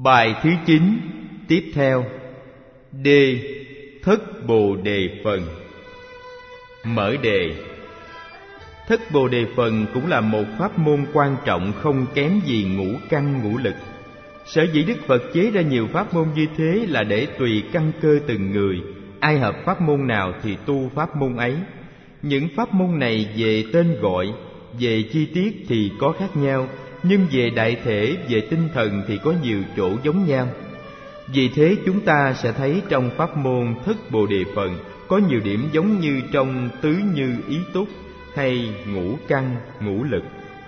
Bài thứ 9 tiếp theo. D. Thất Bồ Đề Phần. Mở đề. Thất Bồ Đề Phần cũng là một pháp môn quan trọng không kém gì ngũ căn ngũ lực. Sở dĩ Đức Phật chế ra nhiều pháp môn như thế là để tùy căn cơ từng người, ai hợp pháp môn nào thì tu pháp môn ấy. Những pháp môn này về tên gọi, về chi tiết thì có khác nhau, nhưng về đại thể, về tinh thần thì có nhiều chỗ giống nhau. Vì thế chúng ta sẽ thấy trong pháp môn Thất Bồ Đề Phần có nhiều điểm giống như trong Tứ Như Ý Túc hay Ngũ Căn Ngũ Lực.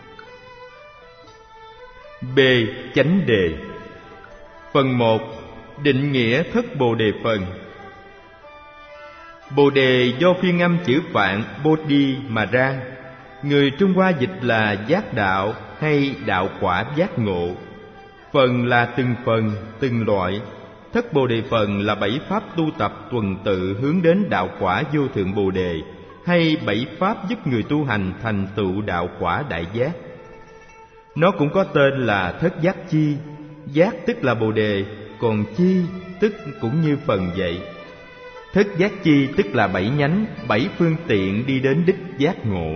B. Chánh đề. Phần 1. Định nghĩa Thất Bồ Đề Phần. Bồ đề do phiên âm chữ Phạn Bodhi mà ra. Người Trung Hoa dịch là giác đạo hay đạo quả giác ngộ. Phần là từng phần, từng loại. Thất Bồ Đề Phần là 7 pháp tu tập tuần tự hướng đến đạo quả vô thượng Bồ Đề, hay 7 pháp giúp người tu hành thành tựu đạo quả đại giác. Nó cũng có tên là Thất Giác Chi. Giác tức là Bồ Đề, còn chi tức cũng như phần vậy. Thất Giác Chi tức là 7 nhánh, 7 phương tiện đi đến đích giác ngộ.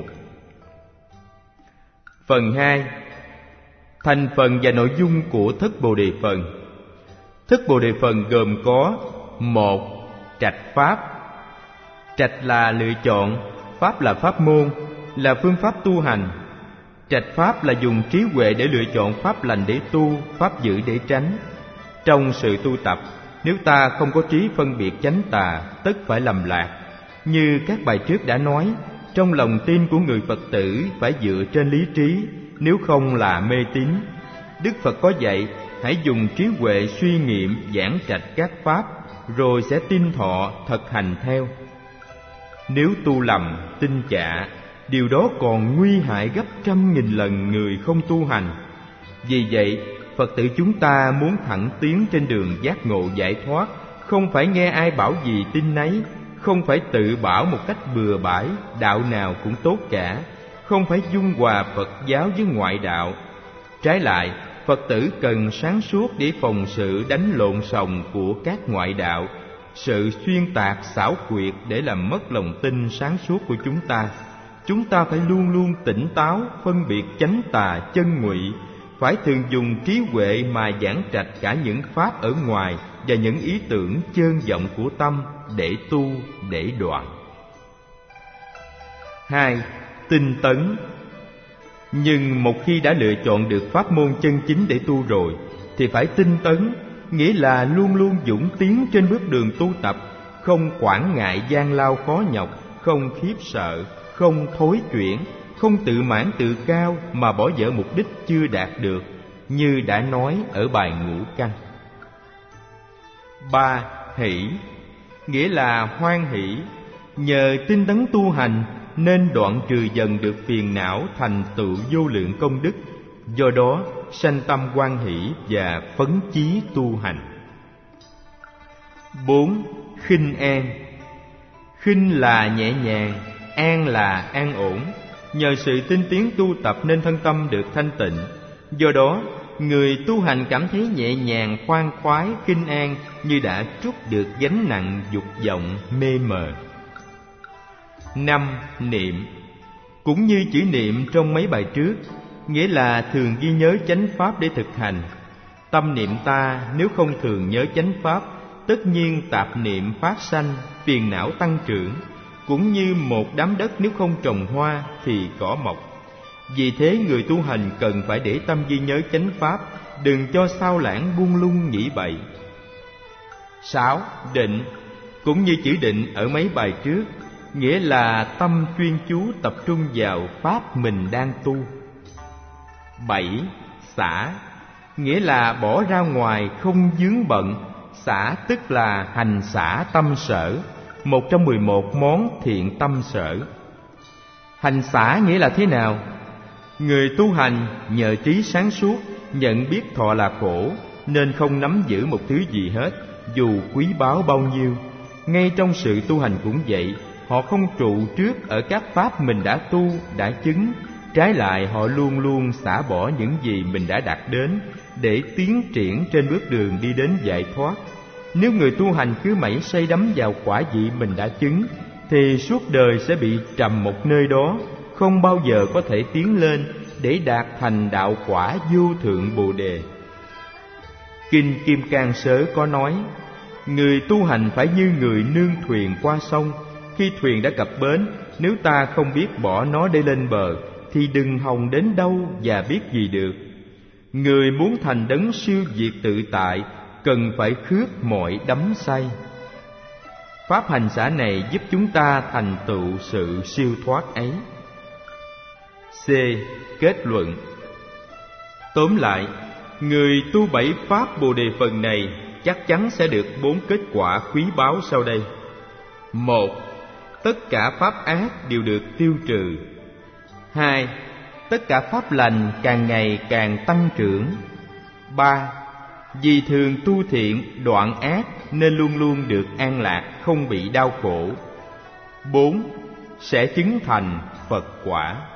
Phần 2. Thành phần và nội dung của Thất Bồ Đề Phần. Thất Bồ Đề Phần gồm có: 1. Trạch pháp. Trạch là lựa chọn, pháp là pháp môn, là phương pháp tu hành. Trạch pháp là dùng trí huệ để lựa chọn pháp lành để tu, pháp dữ để tránh. Trong sự tu tập, nếu ta không có trí phân biệt chánh tà, tất phải lầm lạc. Như các bài trước đã nói, trong lòng tin của người Phật tử phải dựa trên lý trí, nếu không là mê tín. Đức Phật có dạy, hãy dùng trí huệ suy nghiệm giảng trạch các pháp, rồi sẽ tin thọ thực hành theo. Nếu tu lầm, tin chạ, điều đó còn nguy hại gấp 100.000 lần người không tu hành. Vì vậy, Phật tử chúng ta muốn thẳng tiến trên đường giác ngộ giải thoát, không phải nghe ai bảo gì tin nấy, không phải tự bảo một cách bừa bãi, đạo nào cũng tốt cả, không phải dung hòa Phật giáo với ngoại đạo. Trái lại, Phật tử cần sáng suốt để phòng sự đánh lộn xồng của các ngoại đạo, sự xuyên tạc xảo quyệt để làm mất lòng tin sáng suốt của chúng ta. Chúng ta phải luôn luôn tỉnh táo, phân biệt chánh tà chân ngụy, phải thường dùng trí huệ mà giảng trạch cả những pháp ở ngoài và những ý tưởng chơn vọng của tâm để tu, để đoạn. 2. Tinh tấn. Nhưng một khi đã lựa chọn được pháp môn chân chính để tu rồi, thì phải tinh tấn, nghĩa là luôn luôn dũng tiến trên bước đường tu tập, không quản ngại gian lao khó nhọc, không khiếp sợ, không thối chuyển, không tự mãn tự cao mà bỏ dở mục đích chưa đạt được, như đã nói ở bài Ngũ Căn. 3. Hỷ, nghĩa là hoan hỷ. Nhờ tinh tấn tu hành nên đoạn trừ dần được phiền não, thành tựu vô lượng công đức, do đó sanh tâm hoan hỷ và phấn chí tu hành. 4. Khinh an. Khinh là nhẹ nhàng, an là an ổn. Nhờ sự tinh tiến tu tập nên thân tâm được thanh tịnh, do đó người tu hành cảm thấy nhẹ nhàng, khoan khoái, khinh an, như đã trút được gánh nặng dục vọng mê mờ. 5. Niệm. Cũng như chữ niệm trong mấy bài trước, nghĩa là thường ghi nhớ chánh pháp để thực hành. Tâm niệm ta nếu không thường nhớ chánh pháp, tất nhiên tạp niệm phát sanh, phiền não tăng trưởng. Cũng như một đám đất nếu không trồng hoa thì cỏ mọc. Vì thế người tu hành cần phải để tâm ghi nhớ chánh pháp, đừng cho sao lãng buông lung nghĩ bậy. 6. Định. Cũng như chữ định ở mấy bài trước, nghĩa là tâm chuyên chú tập trung vào pháp mình đang tu. 7. Xả, nghĩa là bỏ ra ngoài không vướng bận. Xả tức là hành xả tâm sở, một trong 11 món thiện tâm sở. Hành xả nghĩa là thế nào? Người tu hành nhờ trí sáng suốt, nhận biết thọ là khổ, nên không nắm giữ một thứ gì hết, dù quý báu bao nhiêu. Ngay trong sự tu hành cũng vậy, họ không trụ trước ở các pháp mình đã tu, đã chứng, Trái lại, họ luôn luôn xả bỏ những gì mình đã đạt đến để tiến triển trên bước đường đi đến giải thoát. Nếu người tu hành cứ mãi say đắm vào quả vị mình đã chứng, thì suốt đời sẽ bị trầm một nơi đó, không bao giờ có thể tiến lên để đạt thành đạo quả vô thượng Bồ Đề. Kinh Kim Cang Sớ có nói: người tu hành phải như người nương thuyền qua sông. Khi thuyền đã cập bến, nếu ta không biết bỏ nó để lên bờ, thì đừng hòng đến đâu và biết gì được. Người muốn thành đấng siêu việt tự tại, cần phải khước mọi đắm say. Pháp hành xả này giúp chúng ta thành tựu sự siêu thoát ấy. C. Kết luận. Tóm lại, người tu 7 pháp Bồ Đề phần này chắc chắn sẽ được 4 kết quả quý báu sau đây. 1. Tất cả pháp ác đều được tiêu trừ. 2. Tất cả pháp lành càng ngày càng tăng trưởng. 3. Vì thường tu thiện, đoạn ác nên luôn luôn được an lạc, không bị đau khổ. 4. Sẽ chứng thành Phật quả.